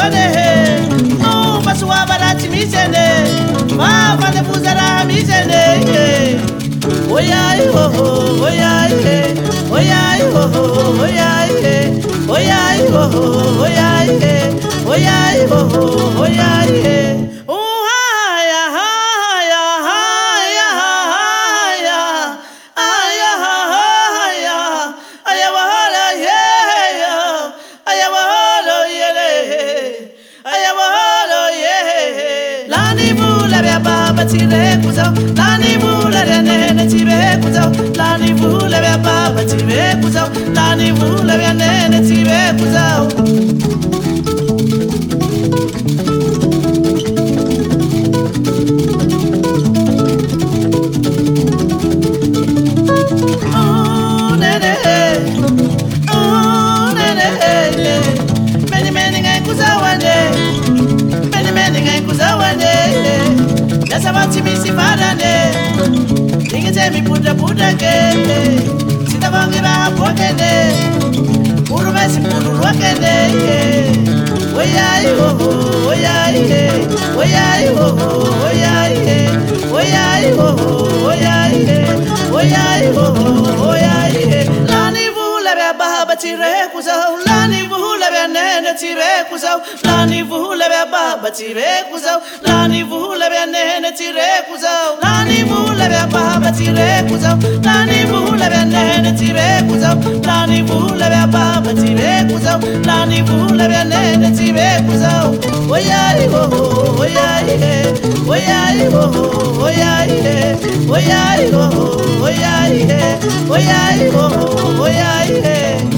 bone no maswa barati misene ma fane fuzara misene oya ho oya oya ho oya oya ho oya oya ho oya Tire kuzo, lani vula nene tire kuzo, lani vula be baba tire kuzo, lani vula be nene tire kuzo. Oh nene, many ngai kuzo wane, many ngai kuzo wane. That's about to be Sifadane. Think it's me put ke. Sita Bangira Pokene. Urubasi Puruakene. Oya, oya, oya, oya, oya, Lani Vula Baba Tire Kuzo, Lani Vula Nene Tire Kuzo, Lani Vula Baba Tire Kuzo, Lani Vula Nene Tire Kuzo, Lani Vula Baba Tire Kuzo, Lani Vula Nene Tire Kuzo, Lani Vula Baba Tire Kuzo, Lani Vula Nene Tire Kuzo. Oya, oya, oya, oya, oya, oya, oya, oya,